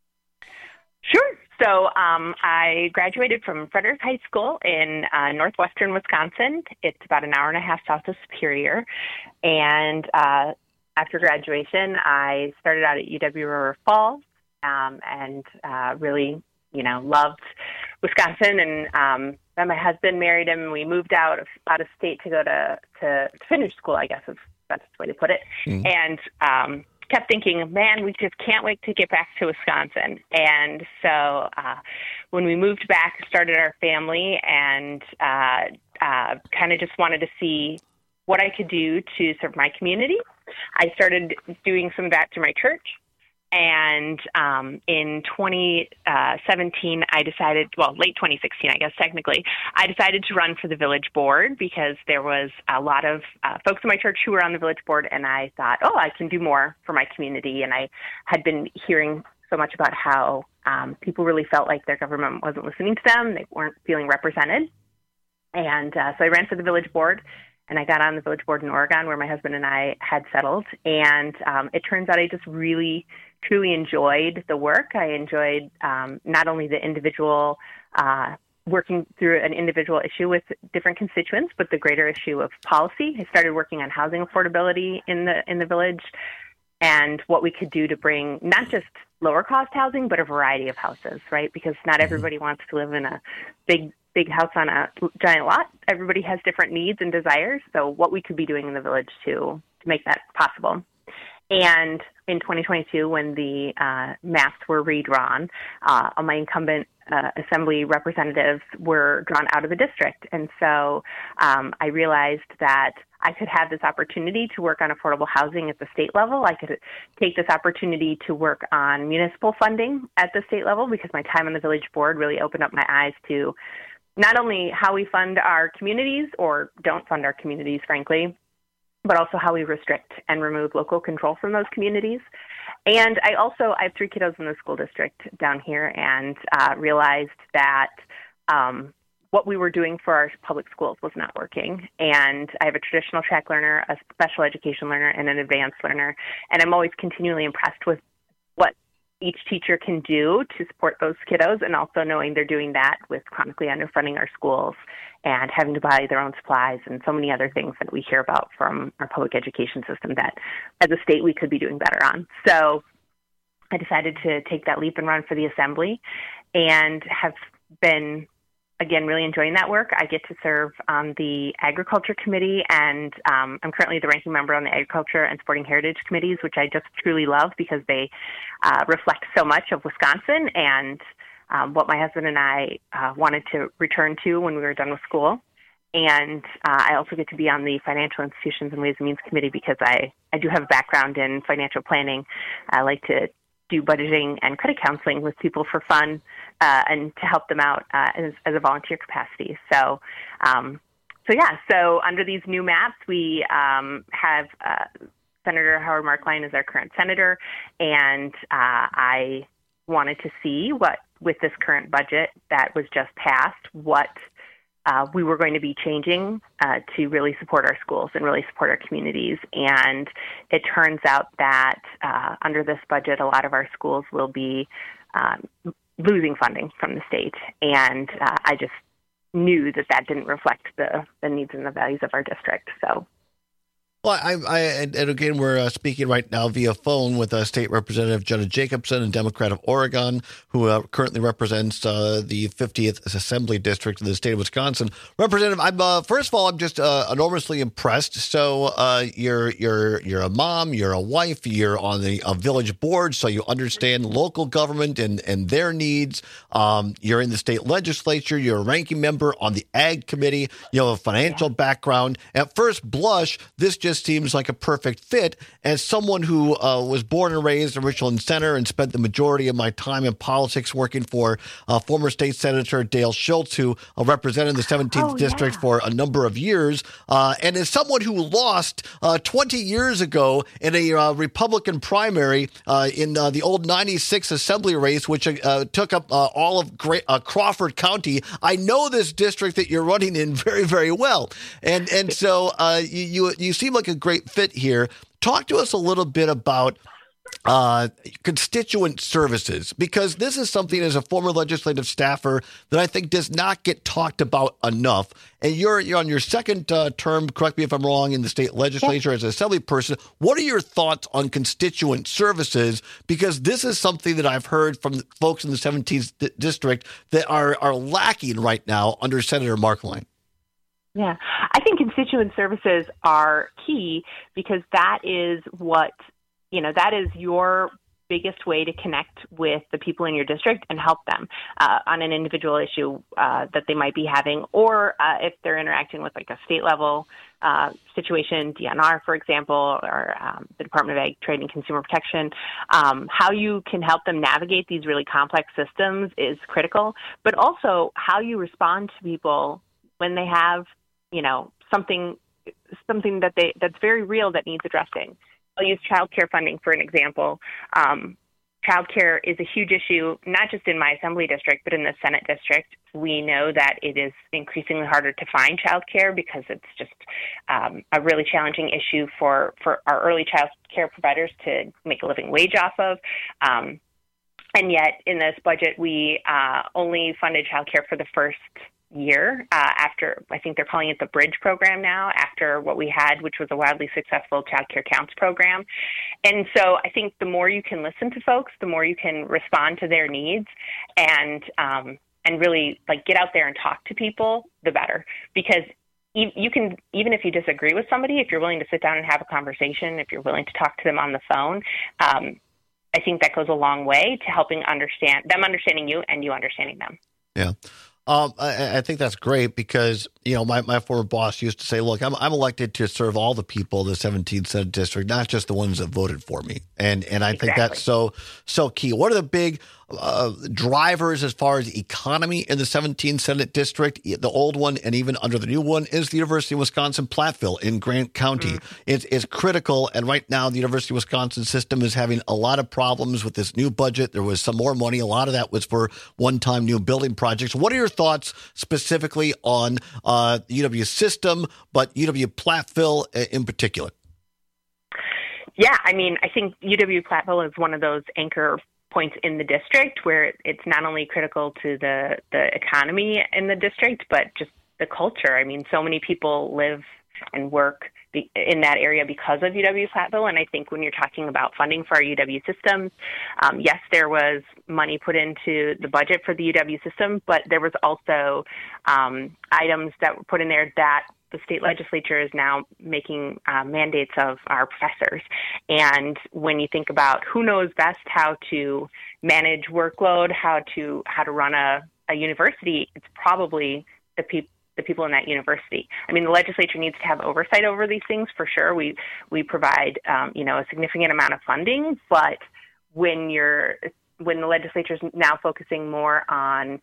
Speaker 6: Sure. So I graduated from Frederick High School in northwestern Wisconsin. It's about an hour and a half south of Superior. And after graduation, I started out at UW River Falls and really, loved Wisconsin. And then my husband married him, and we moved out of state to go to finish school, I guess is that's the way to put it. Mm-hmm. And kept thinking, man, we just can't wait to get back to Wisconsin. And so when we moved back, started our family, and kind of just wanted to see what I could do to serve my community. I started doing some of that through my church. And in 2017, I decided, late 2016, I guess, technically, I decided to run for the village board because there was a lot of folks in my church who were on the village board, and I thought, I can do more for my community. And I had been hearing so much about how people really felt like their government wasn't listening to them. They weren't feeling represented. And so I ran for the village board. And I got on the village board in Oregon where my husband and I had settled. And it turns out I just really, truly enjoyed the work. I enjoyed not only the individual, working through an individual issue with different constituents, but the greater issue of policy. I started working on housing affordability in the village and what we could do to bring not just lower cost housing, but a variety of houses, right? Because not everybody wants to live in a big house on a giant lot. Everybody has different needs and desires. So what we could be doing in the village to make that possible. And in 2022, when the maps were redrawn, all my incumbent assembly representatives were drawn out of the district. And so I realized that I could have this opportunity to work on affordable housing at the state level. I could take this opportunity to work on municipal funding at the state level, because my time on the village board really opened up my eyes to not only how we fund our communities, or don't fund our communities, frankly, but also how we restrict and remove local control from those communities. And I have 3 kiddos in the school district down here, and realized that what we were doing for our public schools was not working. And I have a traditional track learner, a special education learner, and an advanced learner. And I'm always continually impressed with what each teacher can do to support those kiddos, and also knowing they're doing that with chronically underfunding our schools and having to buy their own supplies and so many other things that we hear about from our public education system that as a state we could be doing better on. So I decided to take that leap and run for the assembly, and have been, again, really enjoying that work. I get to serve on the Agriculture Committee, and I'm currently the ranking member on the Agriculture and Sporting Heritage Committees, which I just truly love because they reflect so much of Wisconsin and what my husband and I wanted to return to when we were done with school. And I also get to be on the Financial Institutions and Ways and Means Committee because I do have a background in financial planning. I like to do budgeting and credit counseling with people for fun and to help them out as a volunteer capacity. So under these new maps, we have Senator Howard Marklein as our current senator, and I wanted to see what, with this current budget that was just passed, what we were going to be changing to really support our schools and really support our communities. And it turns out that under this budget, a lot of our schools will be losing funding from the state. And I just knew that didn't reflect the needs and the values of our district. So.
Speaker 14: Well, and again, we're speaking right now via phone with State Representative Jenna Jacobson, a Democrat of Oregon, who currently represents the 50th Assembly District in the state of Wisconsin. Representative, first of all, I'm just enormously impressed. So you're a mom, you're a wife, you're on the village board, so you understand local government and their needs. You're in the state legislature. You're a ranking member on the Ag Committee. You have a financial background. At first blush, this just seems like a perfect fit. As someone who was born and raised in Richland Center and spent the majority of my time in politics working for former state senator Dale Schultz, who represented the 17th district for a number of years, and as someone who lost 20 years ago in a Republican primary in the old 96 assembly race, which took up all of Crawford County, I know this district that you're running in very, very well. And so you seem like a great fit here. Talk to us a little bit about constituent services, because this is something as a former legislative staffer that I think does not get talked about enough. And you're on your second term, correct me if I'm wrong, in the state legislature as an assembly person. What are your thoughts on constituent services? Because this is something that I've heard from folks in the 17th district that are lacking right now under Senator Marklein.
Speaker 6: Yeah, I think constituent services are key because that is that is your biggest way to connect with the people in your district and help them on an individual issue that they might be having, or if they're interacting with like a state level situation, DNR, for example, or the Department of Ag, Trade and Consumer Protection. How you can help them navigate these really complex systems is critical, but also how you respond to people when they have something that's very real that needs addressing. I'll use child care funding for an example. Child care is a huge issue, not just in my assembly district, but in the Senate district. We know that it is increasingly harder to find child care because it's just a really challenging issue for our early child care providers to make a living wage off of. And yet in this budget, we only funded child care for the first year after, I think they're calling it the Bridge program now, after what we had, which was a wildly successful Child Care Counts program. And so I think the more you can listen to folks, the more you can respond to their needs and really like get out there and talk to people, the better. Because you can, even if you disagree with somebody, if you're willing to sit down and have a conversation, if you're willing to talk to them on the phone, I think that goes a long way to helping understanding you and you understanding them.
Speaker 14: Yeah. I think that's great because, my former boss used to say, look, I'm elected to serve all the people in the 17th Senate District, not just the ones that voted for me. And I think that's so key. What are the big drivers as far as economy in the 17th Senate District? The old one and even under the new one is the University of Wisconsin-Platteville in Grant County. It's critical. And right now, the University of Wisconsin system is having a lot of problems with this new budget. There was some more money. A lot of that was for one-time new building projects. What are your thoughts specifically on the UW system, but UW-Platteville in particular?
Speaker 6: Yeah, I think UW-Platteville is one of those anchor points in the district where it's not only critical to the economy in the district, but just the culture. So many people live and work in that area because of UW-Platteville. And I think when you're talking about funding for our UW systems, yes, there was money put into the budget for the UW system, but there was also items that were put in there that the state legislature is now making mandates of our professors. And when you think about who knows best how to manage workload, how to run a university, it's probably the people in that university. The legislature needs to have oversight over these things for sure. We provide a significant amount of funding, but when the legislature is now focusing more on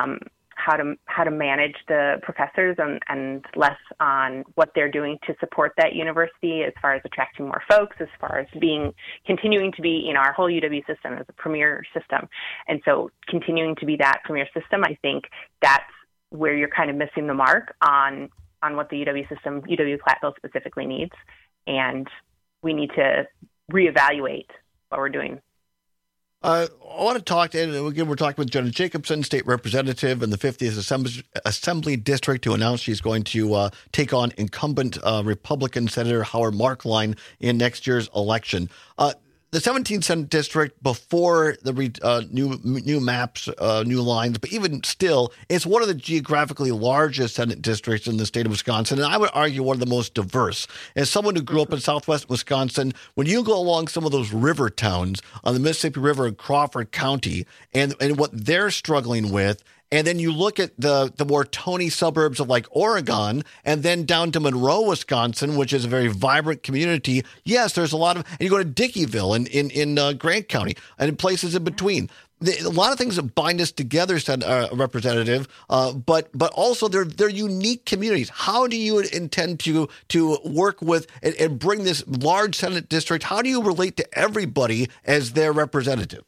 Speaker 6: how to manage the professors and less on what they're doing to support that university as far as attracting more folks, as far as continuing to be, our whole UW system is a premier system. And so continuing to be that premier system, I think that's where you're kind of missing the mark on what the UW system, UW-Platteville specifically needs. And we need to reevaluate what we're doing.
Speaker 14: I want to talk to, again, we're talking with Jenna Jacobson, state representative in the 50th Assembly District, who announced she's going to take on incumbent Republican Senator Howard Marklein in next year's election. The 17th Senate District, before the new maps, new lines, but even still, it's one of the geographically largest Senate districts in the state of Wisconsin, and I would argue one of the most diverse. As someone who grew up in southwest Wisconsin, when you go along some of those river towns on the Mississippi River in Crawford County and what they're struggling with, and then you look at the more tony suburbs of like Oregon and then down to Monroe, Wisconsin, which is a very vibrant community. Yes, there's a lot of, and you go to Dickeyville in Grant County and in places in between. A lot of things that bind us together, said Representative, but also they're unique communities. How do you intend to work with and bring this large Senate district? How do you relate to everybody as their representative?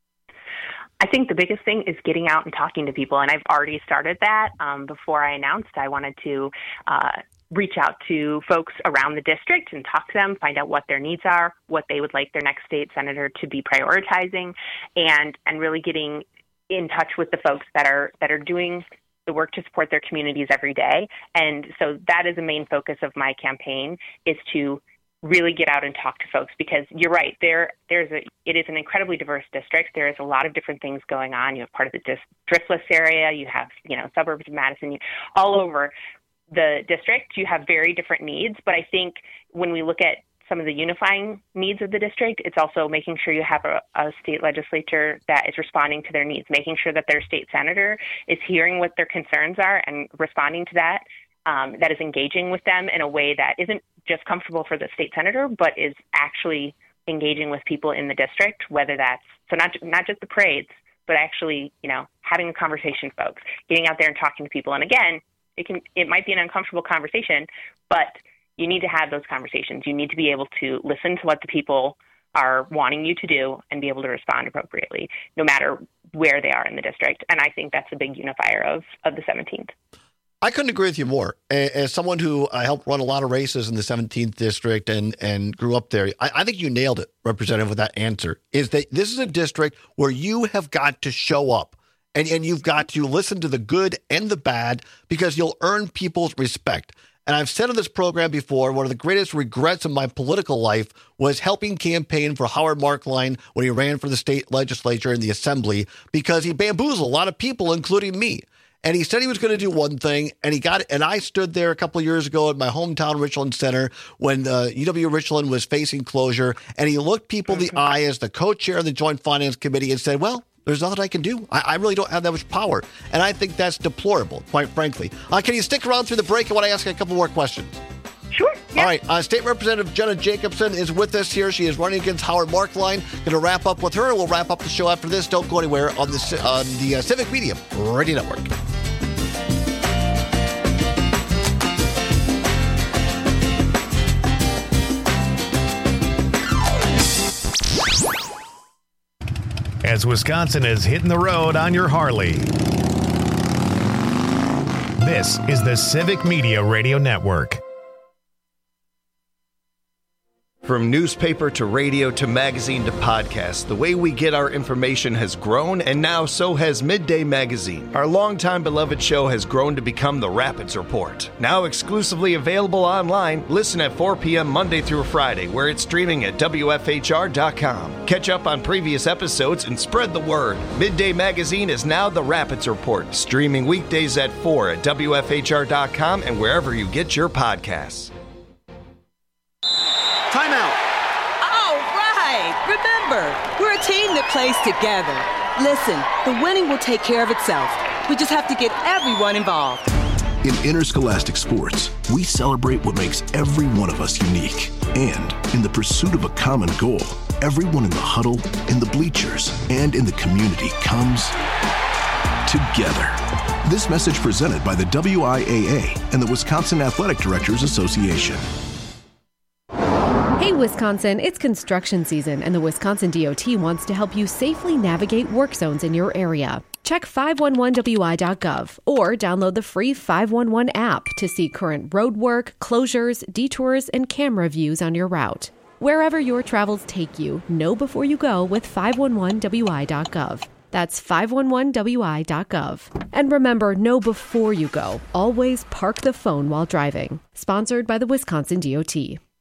Speaker 6: I think the biggest thing is getting out and talking to people, and I've already started that. Before I announced I wanted to reach out to folks around the district and talk to them, find out what their needs are, what they would like their next state senator to be prioritizing, and really getting in touch with the folks that are doing the work to support their communities every day. And so that is the main focus of my campaign, is to really get out and talk to folks, because you're right, it is an incredibly diverse district. There is a lot of different things going on. You have part of the Driftless area, you have, suburbs of Madison, all over the district, you have very different needs. But I think when we look at some of the unifying needs of the district, it's also making sure you have a state legislature that is responding to their needs, making sure that their state senator is hearing what their concerns are and responding to that. That is engaging with them in a way that isn't just comfortable for the state senator, but is actually engaging with people in the district, whether that's, so not just the parades, but actually, having a conversation, folks, getting out there and talking to people. And again, it might be an uncomfortable conversation, but you need to have those conversations. You need to be able to listen to what the people are wanting you to do and be able to respond appropriately, no matter where they are in the district. And I think that's a big unifier of the 17th.
Speaker 14: I couldn't agree with you more. As someone who helped run a lot of races in the 17th district and grew up there, I think you nailed it, Representative, with that answer, is that this is a district where you have got to show up and you've got to listen to the good and the bad, because you'll earn people's respect. And I've said on this program before, one of the greatest regrets in my political life was helping campaign for Howard Marklein when he ran for the state legislature in the assembly, because he bamboozled a lot of people, including me. And he said he was going to do one thing, and he got it. And I stood there a couple of years ago at my hometown Richland Center when UW Richland was facing closure, and he looked people in the eye as the co-chair of the Joint Finance Committee and said, well, there's nothing I can do. I really don't have that much power. And I think that's deplorable, quite frankly. Can you stick around through the break? I want to ask you a couple more questions.
Speaker 6: Sure. Yeah.
Speaker 14: All right. State Representative Jenna Jacobson is with us here. She is running against Howard Markline. Going to wrap up with her, and we'll wrap up the show after this. Don't go anywhere on the Civic Media Radio Network.
Speaker 4: As Wisconsin is hitting the road on your Harley. This is the Civic Media Radio Network.
Speaker 7: From newspaper to radio to magazine to podcast, the way we get our information has grown, and now so has Midday Magazine. Our longtime beloved show has grown to become the Rapids Report. Now exclusively available online, listen at 4 p.m. Monday through Friday, where it's streaming at WFHR.com. Catch up on previous episodes and spread the word. Midday Magazine is now the Rapids Report, streaming weekdays at 4 at WFHR.com and wherever you get your podcasts.
Speaker 8: Timeout. All right. Remember, we're a team that plays together. Listen, the winning will take care of itself. We just have to get everyone involved.
Speaker 9: In interscholastic sports, we celebrate what makes every one of us unique. And in the pursuit of a common goal, everyone in the huddle, in the bleachers, and in the community comes together. This message presented by the WIAA and the Wisconsin Athletic Directors Association.
Speaker 16: Hey Wisconsin, it's construction season and the Wisconsin DOT wants to help you safely navigate work zones in your area. Check 511wi.gov or download the free 511 app to see current road work, closures, detours, and camera views on your route. Wherever your travels take you, know before you go with 511wi.gov. That's 511wi.gov. And remember, know before you go. Always park the phone while driving. Sponsored by the Wisconsin DOT.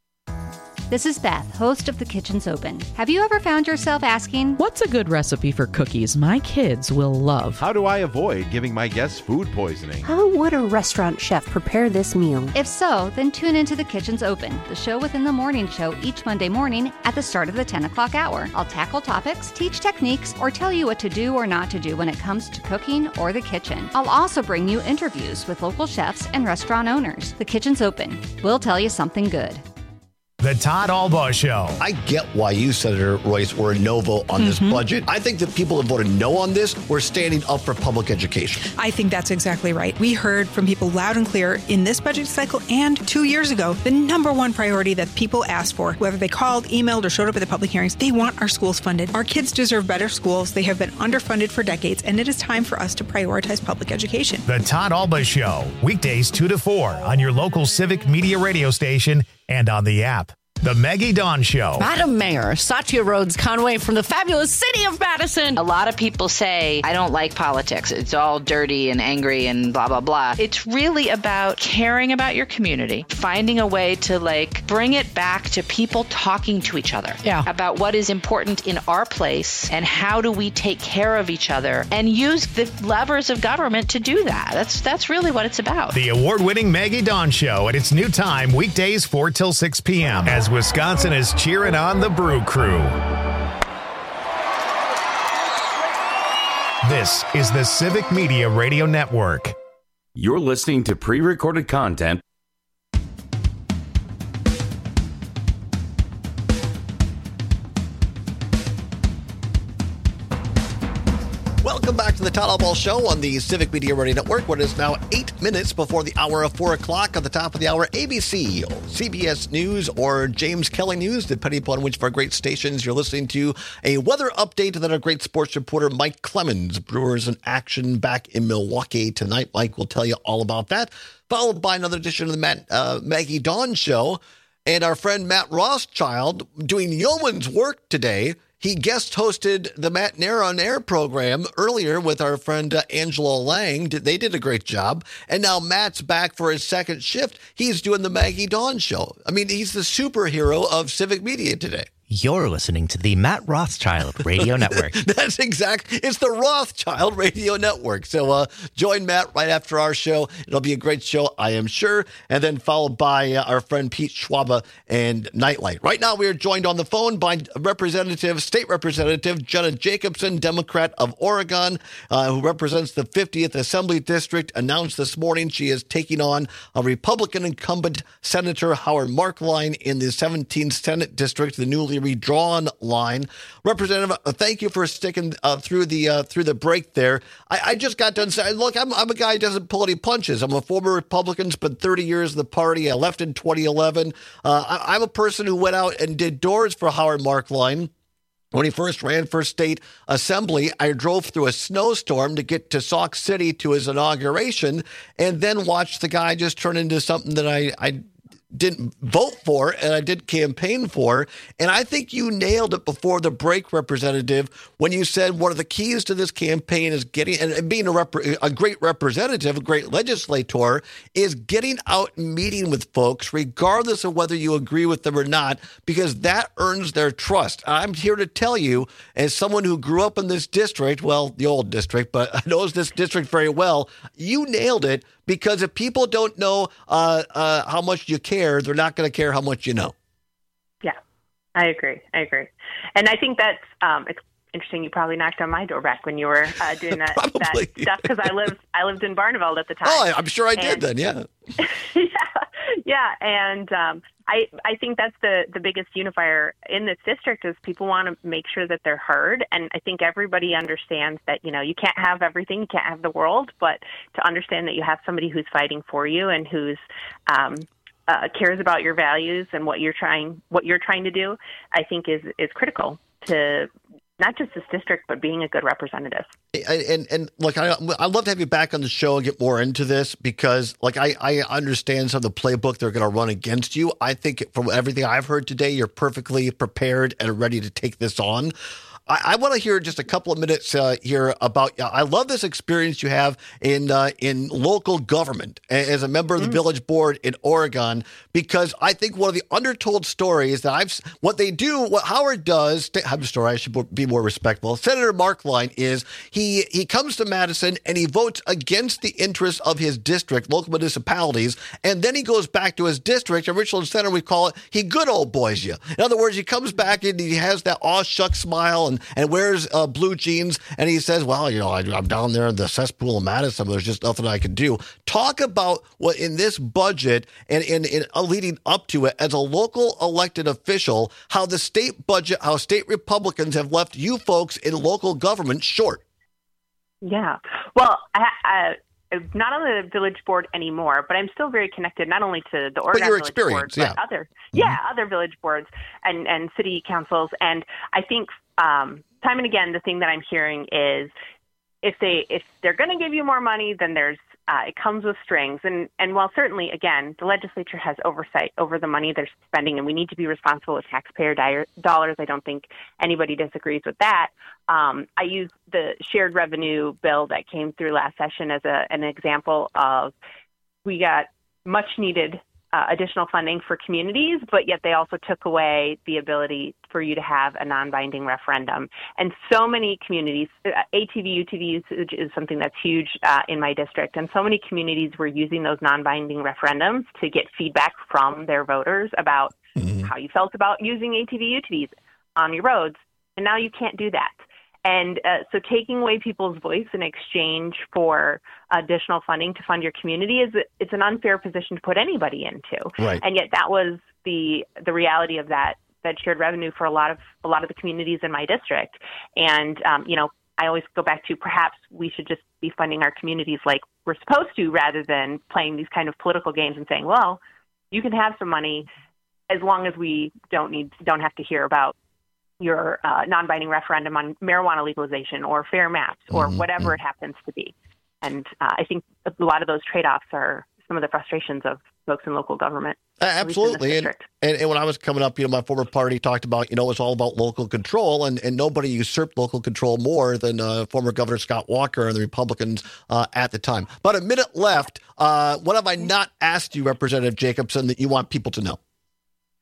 Speaker 17: This is Beth, host of The Kitchen's Open. Have you ever found yourself asking,
Speaker 26: what's a good recipe for cookies my kids will love?
Speaker 27: How do I avoid giving my guests food poisoning?
Speaker 28: How would a restaurant chef prepare this meal?
Speaker 17: If so, then tune into The Kitchen's Open, the show within the morning show each Monday morning at the start of the 10 o'clock hour. I'll tackle topics, teach techniques, or tell you what to do or not to do when it comes to cooking or the kitchen. I'll also bring you interviews with local chefs and restaurant owners. The Kitchen's Open. We'll tell you something good.
Speaker 4: The Todd Albaugh Show.
Speaker 14: I get why you, Senator Royce, were a no vote on this budget. I think the people that voted no on this were standing up for public education.
Speaker 29: I think that's exactly right. We heard from people loud and clear in this budget cycle and 2 years ago, the number one priority that people asked for, whether they called, emailed, or showed up at the public hearings, they want our schools funded. Our kids deserve better schools. They have been underfunded for decades, and it is time for us to prioritize public education.
Speaker 4: The Todd Albaugh Show, weekdays 2 to 4 on your local Civic Media radio station and on the app. The Maggie Dawn Show.
Speaker 10: Madam Mayor, Satya Rhodes Conway from the fabulous city of Madison.
Speaker 11: A lot of people say, I don't like politics. It's all dirty and angry and blah, blah, blah. It's really about caring about your community, finding a way to bring it back to people talking to each other about what is important in our place and how do we take care of each other and use the levers of government to do that. That's really what it's about.
Speaker 4: The award-winning Maggie Dawn Show at its new time, weekdays 4 till 6 p.m. as Wisconsin is cheering on the Brew Crew. This is the Civic Media Radio Network.
Speaker 12: You're listening to pre-recorded content.
Speaker 14: Welcome back to the Todd Albaugh Show on the Civic Media Radio Network. What is now 8 minutes before the hour of 4 o'clock. At the top of the hour, ABC, CBS News, or James Kelly News, depending upon which of our great stations you're listening to. A weather update that our great sports reporter Mike Clemens. Brewers in action back in Milwaukee tonight. Mike will tell you all about that. Followed by another edition of the Maggie Dawn Show. And our friend Matt Rothschild doing yeoman's work today. He guest hosted the Matt Nair on Air program earlier with our friend Angela Lang. They did a great job. And now Matt's back for his second shift. He's doing the Maggie Dawn Show. I mean, he's the superhero of civic media today.
Speaker 13: You're listening to the Matt Rothschild Radio Network.
Speaker 14: That's exact. It's the Rothschild Radio Network. So join Matt right after our show. It'll be a great show, I am sure. And then followed by our friend Pete Schwaba and Nightlight. Right now, we are joined on the phone by State Representative Jenna Jacobson, Democrat of Oregon, who represents the 50th Assembly District. Announced this morning she is taking on a Republican incumbent Senator Howard Marklein in the 17th Senate District, the newly redrawn line. Representative, thank you for sticking through the break there. I just got done saying, look, I'm a guy who doesn't pull any punches. I'm a former Republican, spent 30 years in the party. I left in 2011. I'm a person who went out and did doors for Howard Marklein. When he first ran for state assembly, I drove through a snowstorm to get to Sauk City to his inauguration, and then watched the guy just turn into something that I didn't vote for and I did campaign for. And I think you nailed it before the break, Representative, when you said one of the keys to this campaign is getting, and being a great representative, a great legislator, is getting out and meeting with folks, regardless of whether you agree with them or not, because that earns their trust. I'm here to tell you, as someone who grew up in this district, well, the old district, but knows this district very well, you nailed it. Because if people don't know how much you care, they're not going to care how much you know.
Speaker 6: Yeah, I agree. And I think that's it's interesting. You probably knocked on my door back when you were doing that stuff, because I lived in Barneveld at the time.
Speaker 14: Oh, I'm sure I did then, yeah.
Speaker 6: Yeah. And I think that's the biggest unifier in this district is people want to make sure that they're heard. And I think everybody understands that, you can't have everything, you can't have the world, but to understand that you have somebody who's fighting for you and who's cares about your values and what you're trying to do, I think is critical to not just this district, but being a good representative.
Speaker 14: And look, I'd love to have you back on the show and get more into this, because I understand some of the playbook they're going to run against you. I think from everything I've heard today, you're perfectly prepared and ready to take this on. I want to hear just a couple of minutes here about. I love this experience you have in local government as a member of the village board in Oregon, because I think one of the undertold stories that what Howard does. I'm sorry, I should be more respectful. Senator Marklein is he comes to Madison and he votes against the interests of his district, local municipalities, and then he goes back to his district, and Richland Center, we call it. He good old boys you. In other words, he comes back and he has that aw shuck smile and wears blue jeans, and he says, well, I'm down there in the cesspool of Madison, but there's just nothing I can do. Talk about what in this budget and in leading up to it as a local elected official, how the state budget, how state Republicans have left you folks in local government short.
Speaker 6: Yeah. Well, I'm not on the village board anymore, but I'm still very connected not only to the Oregon Village Board, but other village boards and city councils. And I think time and again, the thing that I'm hearing is if they're going to give you more money, then it comes with strings. And while certainly, again, the legislature has oversight over the money they're spending, and we need to be responsible with taxpayer dollars. I don't think anybody disagrees with that. I use the shared revenue bill that came through last session as an example of we got much needed additional funding for communities, but yet they also took away the ability for you to have a non-binding referendum. And so many communities, ATV, UTV usage is something that's huge in my district, and so many communities were using those non-binding referendums to get feedback from their voters about how you felt about using ATV, UTVs on your roads, and now you can't do that. And so taking away people's voice in exchange for additional funding to fund your community it's an unfair position to put anybody into.
Speaker 14: Right.
Speaker 6: And yet that was the reality of that shared revenue for a lot of the communities in my district. And I always go back to perhaps we should just be funding our communities like we're supposed to, rather than playing these kind of political games and saying, well, you can have some money as long as we don't have to hear about your non-binding referendum on marijuana legalization or fair maps or whatever it happens to be. And I think a lot of those trade-offs are some of the frustrations of folks in local government.
Speaker 14: Absolutely. And when I was coming up, my former party talked about, it's all about local control, and nobody usurped local control more than former Governor Scott Walker and the Republicans at the time. About a minute left. What have I not asked you, Representative Jacobson, that you want people to know?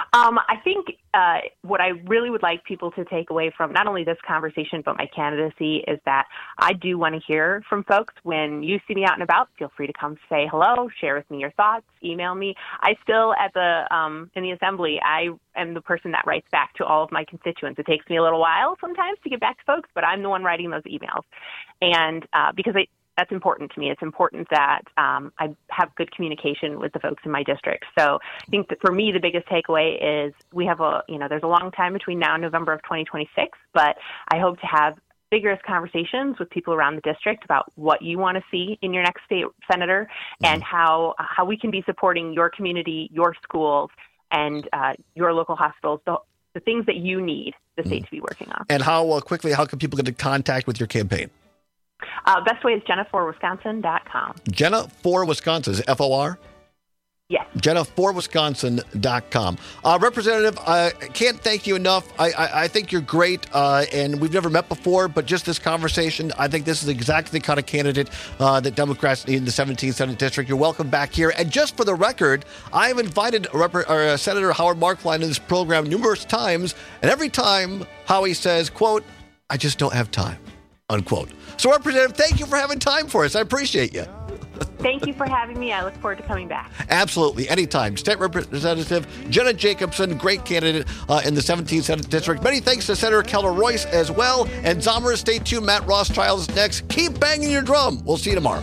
Speaker 6: I think what I really would like people to take away from not only this conversation, but my candidacy is that I do want to hear from folks. When you see me out and about, feel free to come say hello, share with me your thoughts, email me. I still, in the assembly, I am the person that writes back to all of my constituents. It takes me a little while sometimes to get back to folks, but I'm the one writing those emails. And because that's important to me. It's important that I have good communication with the folks in my district. So I think that for me, the biggest takeaway is we have there's a long time between now and November of 2026, but I hope to have vigorous conversations with people around the district about what you want to see in your next state senator and how we can be supporting your community, your schools, and your local hospitals, the things that you need the state to be working on.
Speaker 14: And how quickly, how can people get in contact with your campaign?
Speaker 6: Best way is JennaForWisconsin.com.
Speaker 14: Jenna for Wisconsin, is it FOR?
Speaker 6: Yes.
Speaker 14: JennaForWisconsin.com. Representative, I can't thank you enough. I think you're great, and we've never met before, but just this conversation, I think this is exactly the kind of candidate that Democrats need in the 17th Senate District. You're welcome back here. And just for the record, I have invited Senator Howard Marklein in this program numerous times, and every time Howie says, quote, "I just don't have time," unquote. So, Representative, thank you for having time for us. I appreciate you.
Speaker 6: Thank you for having me. I look forward to coming back.
Speaker 14: Absolutely. Anytime. State Representative Jenna Jacobson, great candidate in the 17th Senate District. Many thanks to Senator Keller Royce as well. And Zomer, stay tuned. Matt Rothschild is next. Keep banging your drum. We'll see you tomorrow.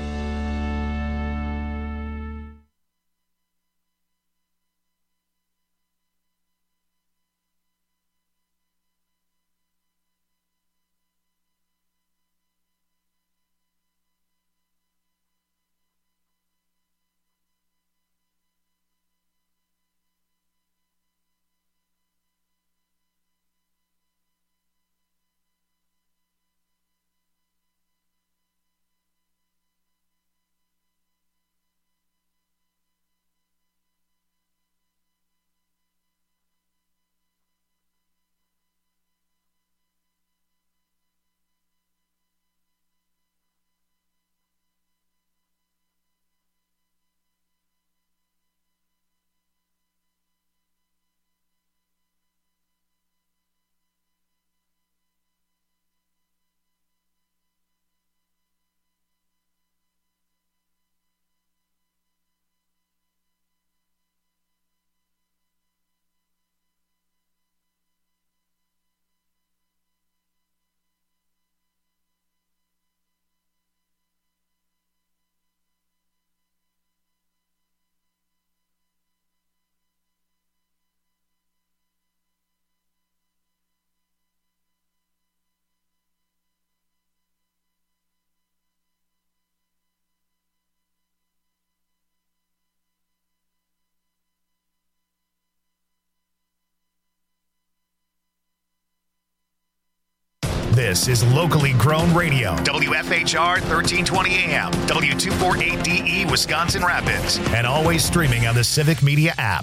Speaker 4: This is locally grown radio. WFHR 1320 AM, W248DE Wisconsin Rapids, and always streaming on the Civic Media app.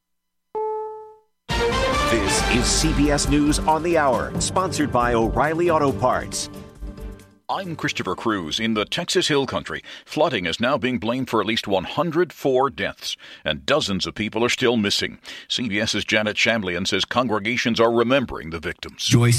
Speaker 15: This is CBS News on the Hour, sponsored by O'Reilly Auto Parts.
Speaker 18: I'm Christopher Cruz. In the Texas Hill Country, flooding is now being blamed for at least 104 deaths, and dozens of people are still missing. CBS's Janet Shamlian says congregations are remembering the victims.
Speaker 19: Joyce